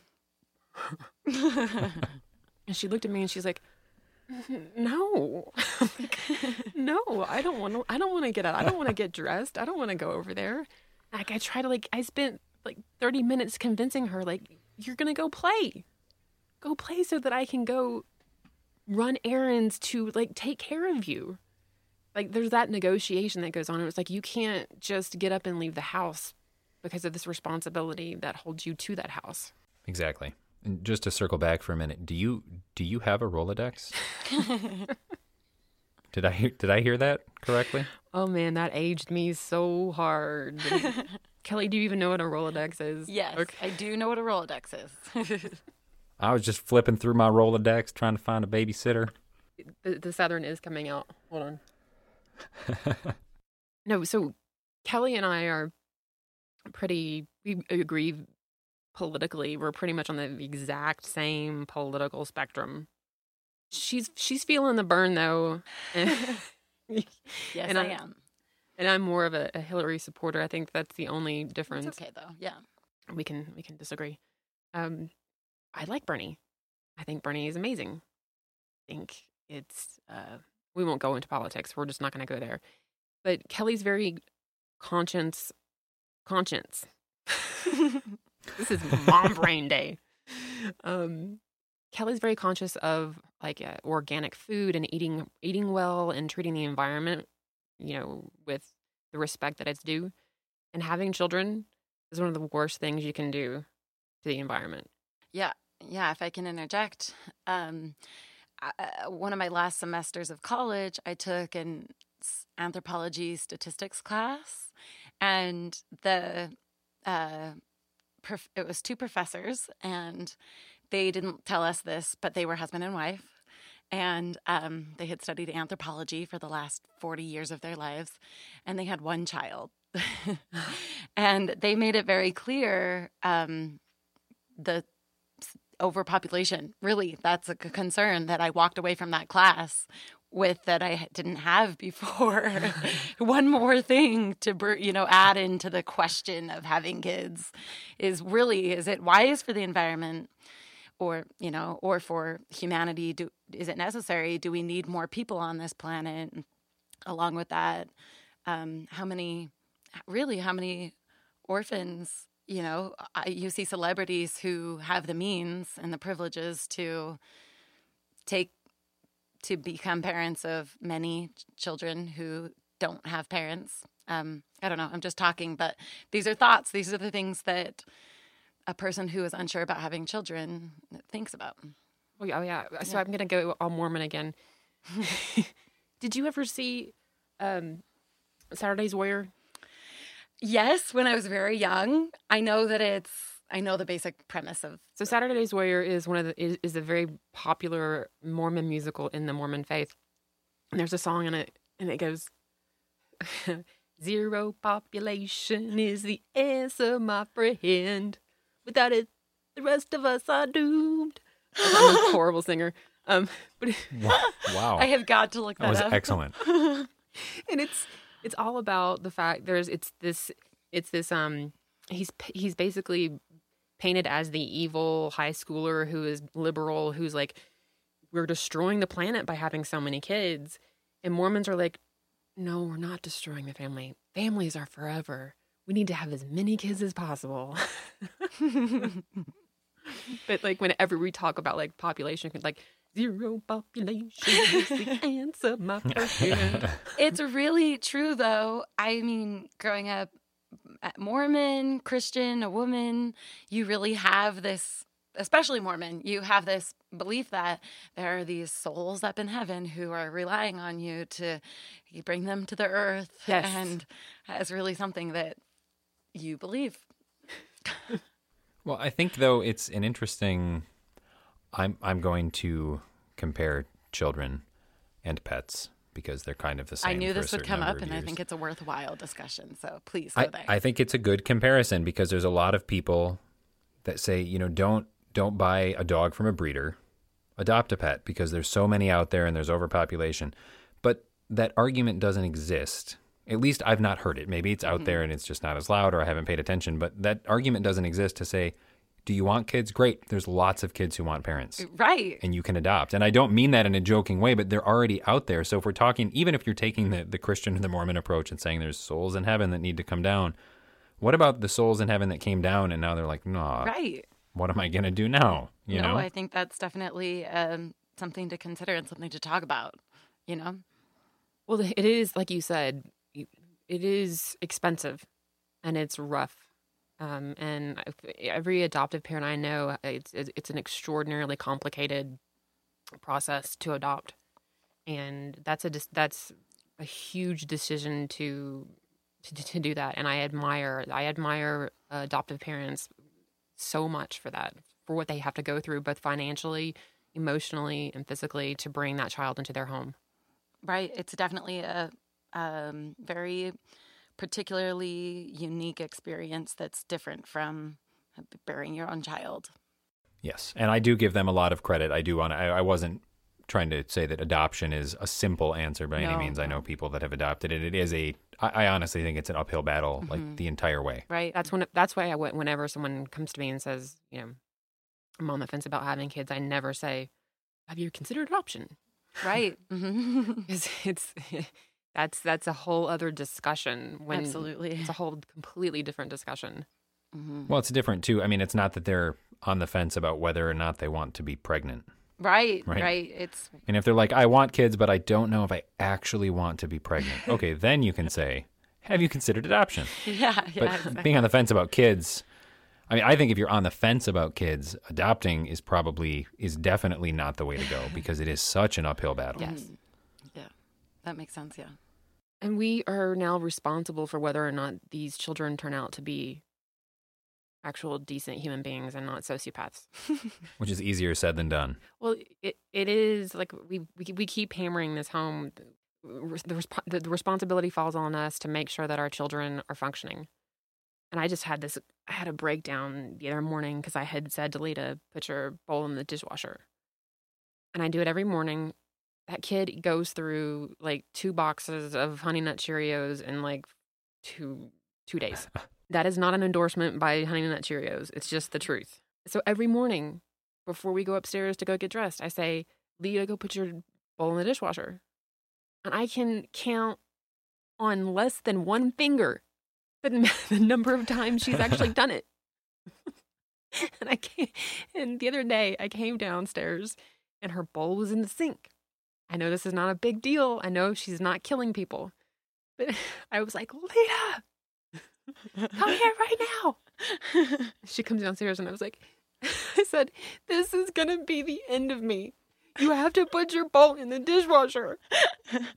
And she looked at me and she's like, no, like, no, I don't want to, I don't want to get out. I don't want to get dressed. I don't want to go over there. Like I try to like, I spent like thirty minutes convincing her, like, you're going to go play, go play so that I can go run errands to like take care of you. Like there's that negotiation that goes on. It was like, you can't just get up and leave the house because of this responsibility that holds you to that house. Exactly. And just to circle back for a minute, do you do you have a Rolodex? Did I hear, did I hear that correctly? Oh man, that aged me so hard. Kelly, do you even know what a Rolodex is? Yes, okay. I do know what a Rolodex is. I was just flipping through my Rolodex trying to find a babysitter. The, the Southern is coming out. Hold on. No, so Kelly and I are pretty, we agree politically. We're pretty much on the exact same political spectrum. She's she's feeling the burn though. Yes, and I, I am. And I'm more of a, a Hillary supporter. I think that's the only difference. It's okay though. Yeah. We can we can disagree. Um, I like Bernie. I think Bernie is amazing. I think it's uh, we won't go into politics. We're just not going to go there. But Kelly's very conscience conscience. This is mom brain day. Um, Kelly's very conscious of like uh, organic food and eating eating well and treating the environment, you know, with the respect that it's due. And having children is one of the worst things you can do to the environment. Yeah, yeah. If I can interject, um, I, one of my last semesters of college, I took an anthropology statistics class, and the uh, prof- it was two professors, and they didn't tell us this, but they were husband and wife, and um, they had studied anthropology for the last forty years of their lives, and they had one child. And they made it very clear um, the overpopulation, really, that's a concern that I walked away from that class with that I didn't have before. One more thing to, you know, add into the question of having kids is really, is it wise for the environment? Or, you know, or for humanity, do is it necessary? Do we need more people on this planet? Along with that, um, how many, really, how many orphans, you know, I, you see celebrities who have the means and the privileges to take, to become parents of many children who don't have parents. Um, I don't know, I'm just talking, but these are thoughts. These are the things that a person who is unsure about having children thinks about. Oh, yeah. Oh, yeah. So Yeah. I'm going to go all Mormon again. Did you ever see um, Saturday's Warrior? Yes, when I was very young. I know that it's, I know the basic premise of. So Saturday's Warrior is one of the, is, is a very popular Mormon musical in the Mormon faith. And there's a song in it, and it goes, zero population is the answer, my friend. Without it, the rest of us are doomed. I'm a horrible singer. Um, but Wow. I have got to look that, That was up. excellent. and it's it's all about the fact there's it's this it's this um he's he's basically painted as the evil high schooler who is liberal, who's like, we're destroying the planet by having so many kids. And Mormons are like, no, we're not destroying the family. Families are forever. We need to have as many kids as possible. But like whenever we talk about like population, like zero population is the answer, my friend. It's really true, though. I mean, growing up Mormon, Christian, a woman, you really have this, especially Mormon, you have this belief that there are these souls up in heaven who are relying on you to you bring them to the earth. Yes. And that's really something that you believe. Well, I think, though, it's an interesting... I'm I'm going to compare children and pets because they're kind of the same. I knew for this a would certain come up, number of and I years. think it's a worthwhile discussion. So please go I, there. I think it's a good comparison because there's a lot of people that say, you know, don't don't buy a dog from a breeder, adopt a pet because there's so many out there and there's overpopulation. But that argument doesn't exist. At least I've not heard it. Maybe it's out mm-hmm. there and it's just not as loud or I haven't paid attention. But that argument doesn't exist to say, do you want kids? Great. There's lots of kids who want parents. Right. And you can adopt. And I don't mean that in a joking way, but they're already out there. So if we're talking, even if you're taking the, the Christian and the Mormon approach and saying there's souls in heaven that need to come down, what about the souls in heaven that came down and now they're like, nah, right. what am I going to do now? You no, know? I think that's definitely um, something to consider and something to talk about, you know? Well, it is, like you said, it is expensive and it's rough. Um, and every adoptive parent I know, it's it's an extraordinarily complicated process to adopt, and that's a that's a huge decision to to, to do that. And I admire I admire uh, adoptive parents so much for that, for what they have to go through, both financially, emotionally, and physically, to bring that child into their home. Right. It's definitely a um, very particularly unique experience that's different from bearing your own child. Yes. And I do give them a lot of credit. I do want to, I, I wasn't trying to say that adoption is a simple answer by no, any means. No. I know people that have adopted it. It is a, I, I honestly think it's an uphill battle, mm-hmm. like the entire way. Right. That's when, that's why I, whenever someone comes to me and says, you know, I'm on the fence about having kids, I never say, have you considered adoption? Right. Mm-hmm. it's, it's That's that's a whole other discussion. When Absolutely. It's a whole completely different discussion. Mm-hmm. Well, it's different, too. I mean, it's not that they're on the fence about whether or not they want to be pregnant. Right, right. Right. It's. And if they're like, I want kids, but I don't know if I actually want to be pregnant. Okay, then you can say, have you considered adoption? Yeah, yeah. But exactly. being on the fence about kids, I mean, I think if you're on the fence about kids, adopting is probably, is definitely not the way to go because it is such an uphill battle. Yes. Mm-hmm. Yeah, that makes sense, yeah. And we are now responsible for whether or not these children turn out to be actual decent human beings and not sociopaths. Which is easier said than done. Well, it it is like we we, we keep hammering this home. The, resp- the, the responsibility falls on us to make sure that our children are functioning. And I just had this, I had a breakdown the other morning because I had said to Lita, put your bowl in the dishwasher. And I do it every morning. That kid goes through like two boxes of Honey Nut Cheerios in like two two days. That is not an endorsement by Honey Nut Cheerios. It's just the truth. So every morning before we go upstairs to go get dressed, I say, Leah, go put your bowl in the dishwasher. And I can count on less than one finger the, the number of times she's actually done it. And I came, and the other day I came downstairs and her bowl was in the sink. I know this is not a big deal. I know she's not killing people. But I was like, Leah, come here right now. She comes downstairs and I was like, I said, this is going to be the end of me. You have to put your bowl in the dishwasher. And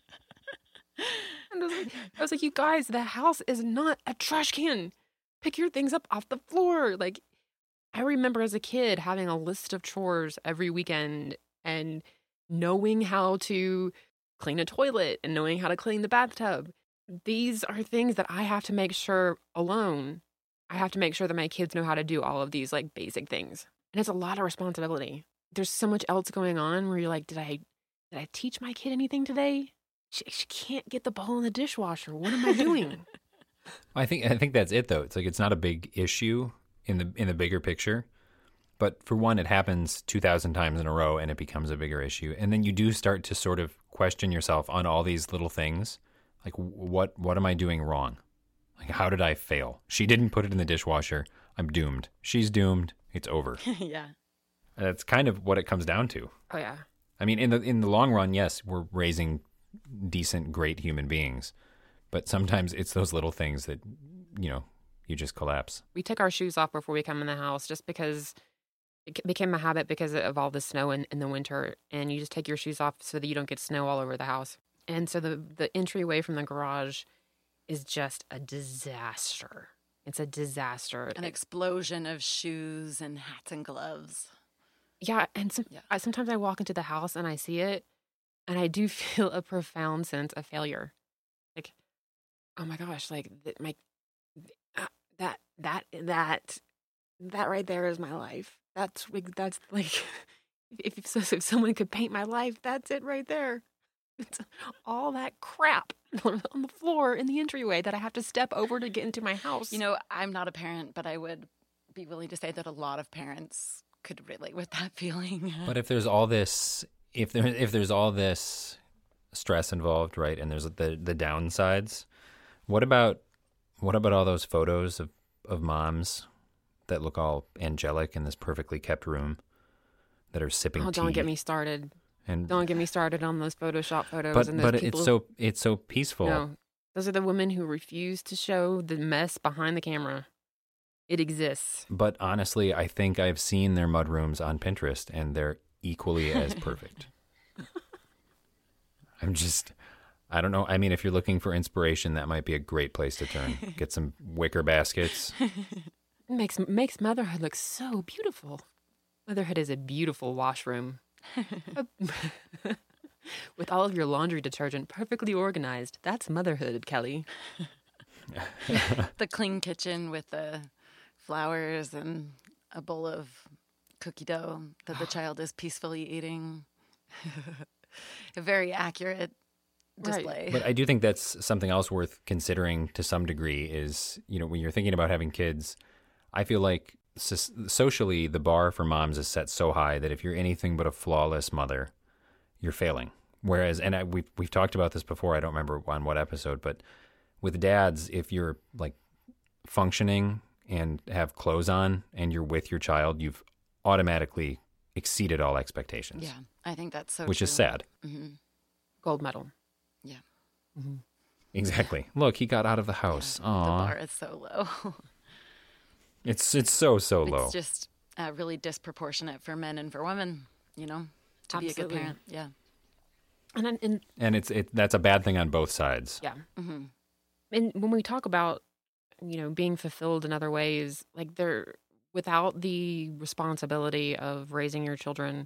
I was, like, I was like, you guys, the house is not a trash can. Pick your things up off the floor. Like, I remember as a kid having a list of chores every weekend and knowing how to clean a toilet and knowing how to clean the bathtub. These are things that I have to make sure alone. I have to make sure that my kids know how to do all of these like basic things. And it's a lot of responsibility. There's so much else going on where you're like, did I did I teach my kid anything today? She, she can't get the bowl in the dishwasher. What am I doing? I think I think that's it though. It's like it's not a big issue in the in the bigger picture. But for one, it happens two thousand times in a row and it becomes a bigger issue. And then you do start to sort of question yourself on all these little things. Like, what what am I doing wrong? Like, how did I fail? She didn't put it in the dishwasher. I'm doomed. She's doomed. It's over. Yeah. That's kind of what it comes down to. Oh, yeah. I mean, in the in the long run, yes, we're raising decent, great human beings. But sometimes it's those little things that, you know, you just collapse. We take our shoes off before we come in the house just because it became a habit because of all the snow in, in the winter. And you just take your shoes off so that you don't get snow all over the house. And so the, the entryway from the garage is just a disaster. It's a disaster. An explosion of shoes and hats and gloves. Yeah, and some, Yeah. I, sometimes I walk into the house and I see it, and I do feel a profound sense of failure. Like, oh my gosh, like th- my uh, that that that that right there is my life. That's like that's like if if, so, if someone could paint my life, that's it right there. It's all that crap on the floor in the entryway that I have to step over to get into my house. You know, I'm not a parent, but I would be willing to say that a lot of parents could relate with that feeling. But if there's all this, if there if there's all this stress involved, right, and there's the the downsides, what about what about all those photos of, of moms that look all angelic in this perfectly kept room that are sipping oh, tea? don't get me started. And Don't get me started on those Photoshop photos. but and those but people it's so it's so peaceful. No, those are the women who refuse to show the mess behind the camera. It exists. But honestly, I think I've seen their mudrooms on Pinterest, and they're equally as perfect. I'm just, I don't know. I mean, if you're looking for inspiration, that might be a great place to turn. Get some wicker baskets. It makes makes motherhood look so beautiful. Motherhood is a beautiful washroom. With all of your laundry detergent perfectly organized. That's motherhood, Kelly. The clean kitchen with the flowers and a bowl of cookie dough that the child is peacefully eating. A very accurate display. But I do think that's something else worth considering to some degree is, you know, when you're thinking about having kids, I feel like so- socially the bar for moms is set so high that if you're anything but a flawless mother, you're failing. Whereas, and I, we've, we've talked about this before, I don't remember on what episode, but with dads, if you're like functioning and have clothes on and you're with your child, you've automatically exceeded all expectations. Yeah, I think that's so Which true. is sad. Mm-hmm. Gold medal. Yeah. Mm-hmm. Exactly. Look, he got out of the house. Yeah, Aw. the bar is so low. It's it's so so low. It's just uh, really disproportionate for men and for women, you know, to be a Absolutely. good parent. Yeah. And then, and And it's it that's a bad thing on both sides. yeah. Mm-hmm. And when we talk about, you know, being fulfilled in other ways, like they're without the responsibility of raising your children.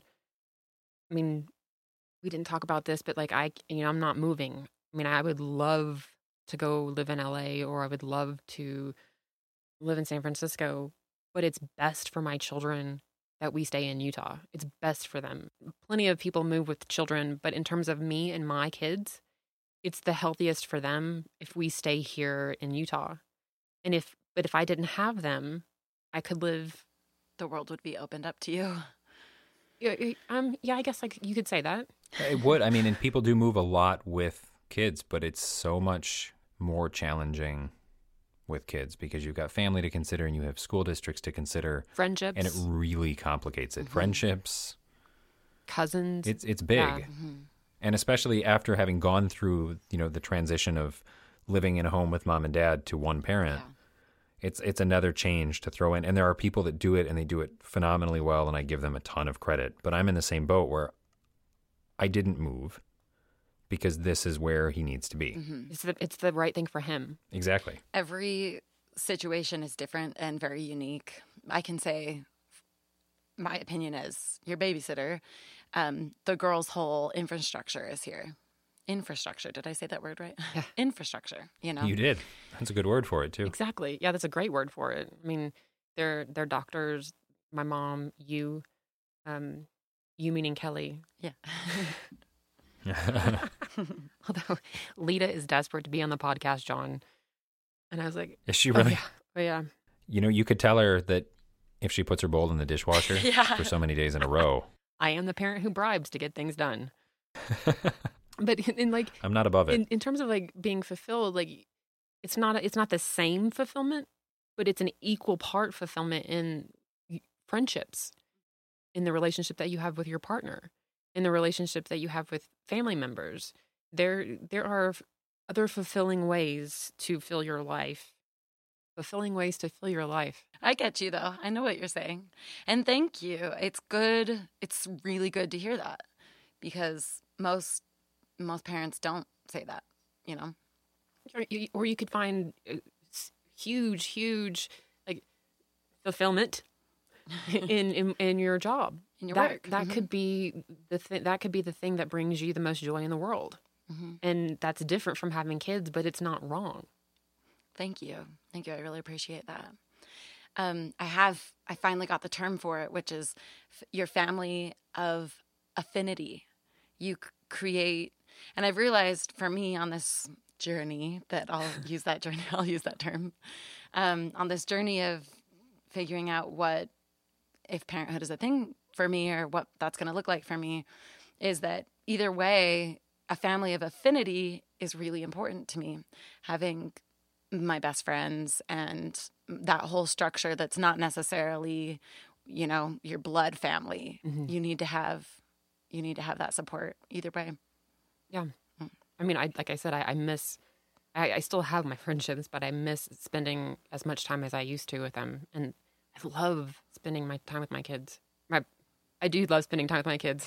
I mean, we didn't talk about this, but like I, you know, I'm not moving. I mean, I would love to go live in L A or I would love to live in San Francisco, but it's best for my children that we stay in Utah. It's best for them. Plenty of people move with children, but in terms of me and my kids, it's the healthiest for them if we stay here in Utah. And if, but if I didn't have them, I could live. The world would be opened up to you. Yeah, um, yeah, I guess like you could say that. It would. I mean, and people do move a lot with kids, but it's so much more challenging with kids because you've got family to consider and you have school districts to consider. Friendships. And it really complicates it. Mhm. Friendships. Cousins. It's it's big. Yeah. Mm-hmm. And especially after having gone through, you know, the transition of living in a home with mom and dad to one parent. Yeah. It's it's another change to throw in. And there are people that do it and they do it phenomenally well and I give them a ton of credit. But I'm in the same boat where I didn't move because this is where he needs to be. Mm-hmm. It's the, it's the right thing for him. Exactly. Every situation is different and very unique. I can say my opinion is your babysitter. Um, the girl's whole infrastructure is here. Infrastructure. Did I say that word right? Yeah. Infrastructure, you know. You did. That's a good word for it too. Exactly. Yeah, that's a great word for it. I mean, they're they're doctors. My mom, you, um, you meaning Kelly. Yeah. Although Lita is desperate to be on the podcast, John, and I was like, Is she oh, really? yeah, oh, yeah. You know, you could tell her that if she puts her bowl in the dishwasher Yeah. for so many days in a row. I am the parent who bribes to get things done. But in, in like I'm not above it. in, in terms of like being fulfilled, like it's not a, it's not the same fulfillment, but it's an equal part fulfillment in friendships, in the relationship that you have with your partner, in the relationship that you have with family members. There there are other fulfilling ways to fill your life. Fulfilling ways to fill your life. I get you, though. I know what you're saying. And thank you. It's good. It's really good to hear that, because most most parents don't say that, you know? Or you, or you could find uh, huge, huge like fulfillment in, in in your job. In your that, work. That Mhm. could be the th- that could be the thing that brings you the most joy in the world. Mhm. And that's different from having kids, but it's not wrong. Thank you. Thank you. I really appreciate that. Um, I have, I finally got the term for it, which is f- your family of affinity. You c- create, and I've realized for me on this journey that I'll use that journey, I'll use that term, um, on this journey of figuring out what, if parenthood is a thing for me or what that's going to look like for me, is that either way, a family of affinity is really important to me. Having my best friends and that whole structure that's not necessarily, you know, your blood family. Mhm. You need to have, you need to have that support either way. Yeah. I mean, I like I said, I, I miss, I, I still have my friendships, but I miss spending as much time as I used to with them. And I love spending my time with my kids. My, I do love spending time with my kids,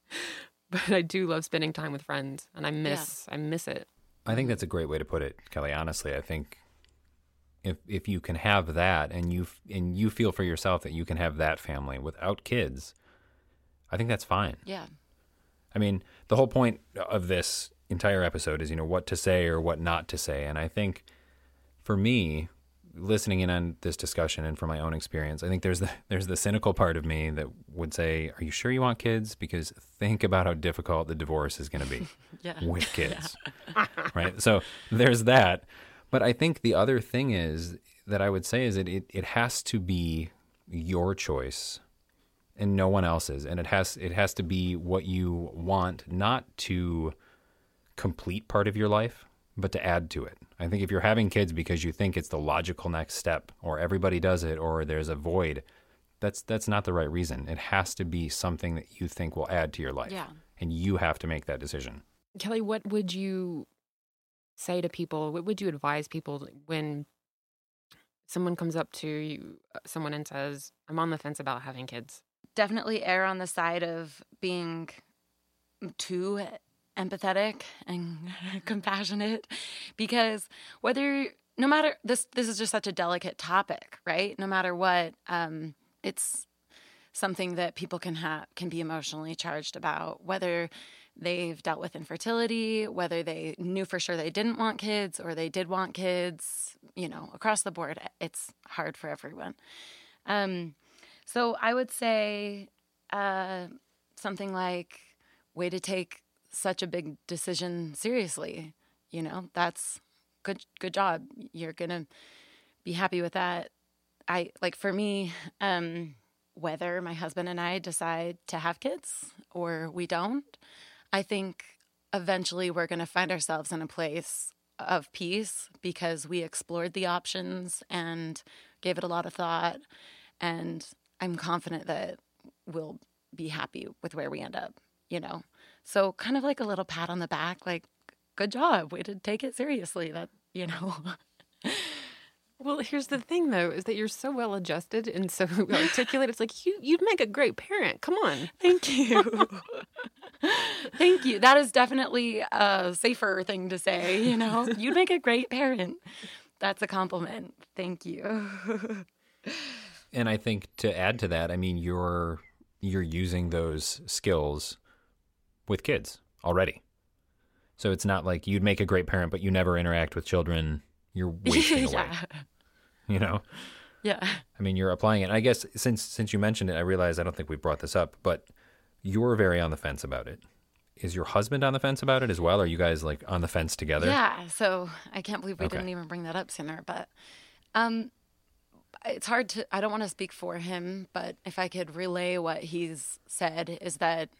but I do love spending time with friends, and I miss, I miss it. I think that's a great way to put it, Kelly. Honestly, I think if if you can have that, and you and you feel for yourself that you can have that family without kids, I think that's fine. Yeah. I mean, the whole point of this entire episode is, you know, what to say or what not to say. And I think for me, listening in on this discussion and from my own experience, I think there's the there's the cynical part of me that would say, are you sure you want kids? Because think about how difficult the divorce is going to be Yeah. with kids. Right? So there's that. But I think the other thing is that I would say is that it, it has to be your choice and no one else's. And it has it has to be what you want, not to complete part of your life, but to add to it. I think if you're having kids because you think it's the logical next step, or everybody does it, or there's a void, that's that's not the right reason. It has to be something that you think will add to your life. Yeah. And you have to make that decision. Kelly, what would you say to people? What would you advise people when someone comes up to you, someone and says, I'm on the fence about having kids? Definitely err on the side of being too empathetic and compassionate, because whether, no matter, this this is just such a delicate topic, right? No matter what, um, it's something that people can have can be emotionally charged about, whether they've dealt with infertility, whether they knew for sure they didn't want kids or they did want kids, you know, across the board, it's hard for everyone. Um, so I would say uh, something like, way to take such a big decision seriously. You know, that's good, good job. You're going to be happy with that. I like for me, um, whether my husband and I decide to have kids or we don't, I think eventually we're going to find ourselves in a place of peace because we explored the options and gave it a lot of thought. And I'm confident that we'll be happy with where we end up, you know? So kind of like a little pat on the back, like, good job, way to take it seriously. That, you know. Well, here's the thing, though, is that you're so well adjusted and so articulate. It's like, you, you'd make a great parent. Come on. Thank you. Thank you. That is definitely a safer thing to say, you know. You'd make a great parent. That's a compliment. Thank you. And I think to add to that, I mean, you're you're using those skills with kids already. So it's not like you'd make a great parent, but you never interact with children. You're wasting away. Yeah. You know? Yeah. I mean, you're applying it. And I guess since since you mentioned it, I realize I don't think we brought this up, but you're very on the fence about it. Is your husband on the fence about it as well? Are you guys like on the fence together? Yeah. So I can't believe we Okay. didn't even bring that up sooner. But um, it's hard to, I don't want to speak for him, but if I could relay what he's said is that,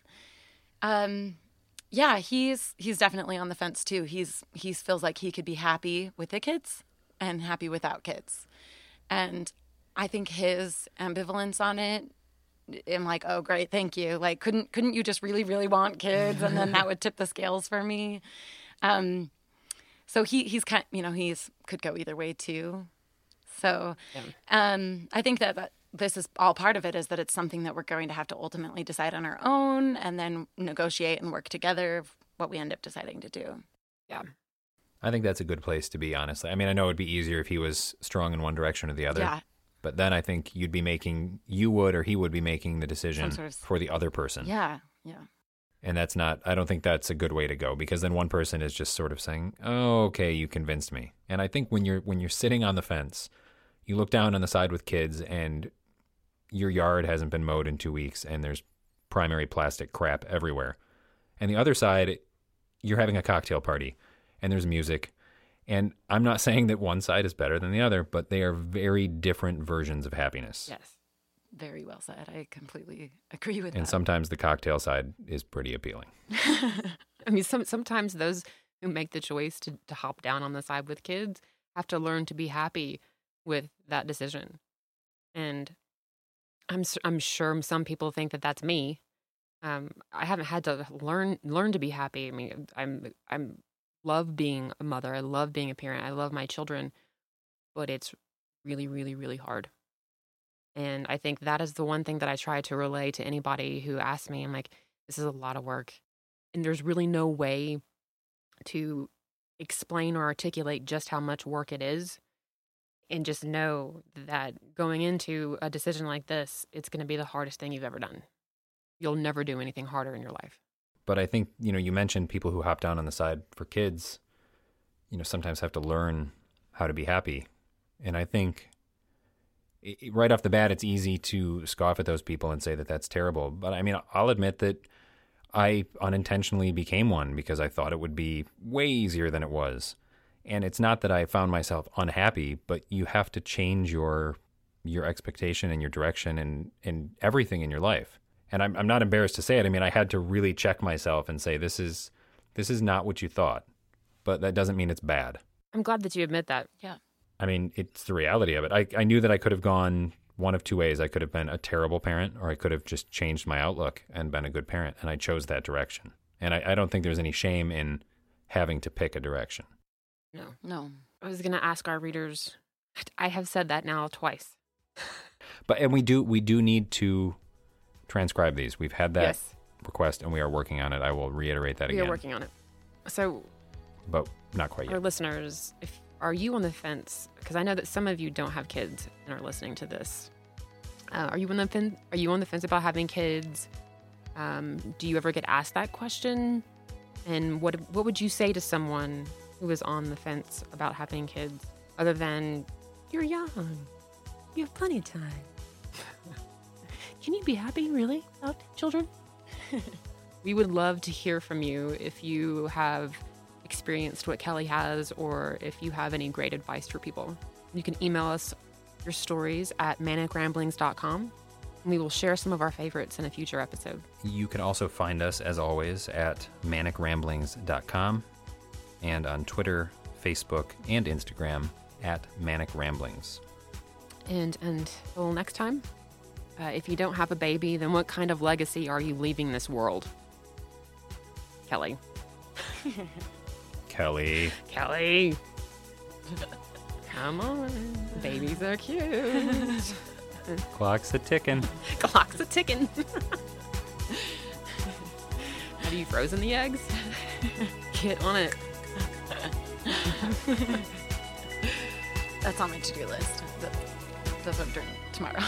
um, yeah, he's he's definitely on the fence too. He's he feels like he could be happy with the kids and happy without kids. And I think his ambivalence on it, I'm like, oh great, thank you. Like couldn't couldn't you just really, really want kids, and then that would tip the scales for me. Um so he he's kind you know, he's could go either way too. So yeah. um I think that, that this is all part of it, is that it's something that we're going to have to ultimately decide on our own and then negotiate and work together what we end up deciding to do. Yeah. I think that's a good place to be, honestly. I mean, I know it'd be easier if he was strong in one direction or the other. Yeah. But then I think you'd be making, you would or he would be making the decision sort of, for the other person. Yeah, yeah. And that's not, I don't think that's a good way to go, because then one person is just sort of saying, oh, okay, you convinced me. And I think when you're when you're sitting on the fence, you look down on the side with kids and your yard hasn't been mowed in two weeks and there's primary plastic crap everywhere. And the other side, you're having a cocktail party and there's music. And I'm not saying that one side is better than the other, but they are very different versions of happiness. Yes. Very well said. I completely agree with and that. And sometimes the cocktail side is pretty appealing. I mean, some sometimes those who make the choice to, to hop down on the side with kids have to learn to be happy with that decision. And I'm I'm sure some people think that that's me. Um, I haven't had to learn learn to be happy. I mean, I'm I'm love being a mother. I love being a parent. I love my children, but it's really, really, really hard. And I think that is the one thing that I try to relay to anybody who asks me. I'm like, this is a lot of work, and there's really no way to explain or articulate just how much work it is. And just know that going into a decision like this, it's going to be the hardest thing you've ever done. You'll never do anything harder in your life. But I think, you know, you mentioned people who hop down on the side for kids, you know, sometimes have to learn how to be happy. And I think it, right off the bat, it's easy to scoff at those people and say that that's terrible. But I mean, I'll admit that I unintentionally became one because I thought it would be way easier than it was. And it's not that I found myself unhappy, but you have to change your your expectation and your direction and, and everything in your life. And I'm I'm not embarrassed to say it. I mean, I had to really check myself and say, this is this is not what you thought. But that doesn't mean it's bad. I'm glad that you admit that. Yeah. I mean, it's the reality of it. I, I knew that I could have gone one of two ways. I could have been a terrible parent, or I could have just changed my outlook and been a good parent. And I chose that direction. And I, I don't think there's any shame in having to pick a direction. No. No. I was going to ask our readers. I have said that now twice. But and we do we do need to transcribe these. We've had that yes. request, and we are working on it. I will reiterate that we again. We are working on it. So, but not quite our yet. Listeners, if are you on the fence? Because I know that some of you don't have kids and are listening to this. Uh, are you on the fence? Are you on the fence about having kids? Um, do you ever get asked that question? And what what would you say to someone who is on the fence about having kids, other than, you're young, you have plenty of time? Can you be happy, really, without children? We would love to hear from you if you have experienced what Kelly has, or if you have any great advice for people. You can email us your stories at manic ramblings dot com, and we will share some of our favorites in a future episode. You can also find us, as always, at manic ramblings dot com. And on Twitter, Facebook, and Instagram at Manic Ramblings. And until next time, uh, if you don't have a baby, then what kind of legacy are you leaving this world? Kelly. Kelly. Kelly. Come on. Babies are cute. Clock's a ticking. Clock's a ticking. Have you frozen the eggs? Get on it. That's on my to-do list. That's what I'm doing tomorrow.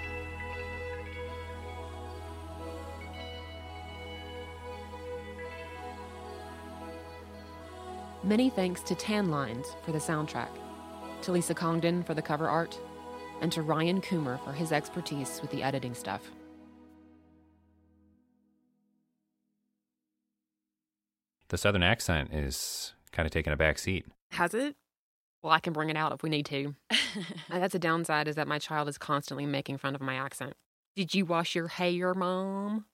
Many thanks to Tan Lines for the soundtrack, to Lisa Congdon for the cover art, and to Ryan Coomer for his expertise with the editing stuff. The Southern accent is kind of taking a back seat. Has it? Well, I can bring it out if we need to. Uh, That's a downside, is that my child is constantly making fun of my accent. Did you wash your hair, Mom?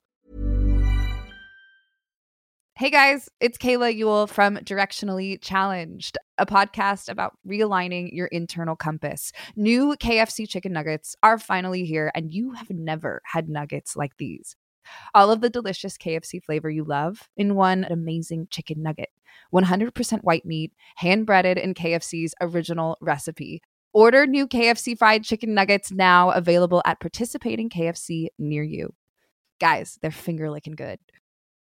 Hey guys, it's Kayla Ewell from Directionally Challenged, a podcast about realigning your internal compass. New K F C chicken nuggets are finally here, and you have never had nuggets like these. All of the delicious K F C flavor you love in one amazing chicken nugget. one hundred percent white meat, hand breaded in K F C's original recipe. Order new K F C fried chicken nuggets now, available at participating K F C near you. Guys, they're finger licking good.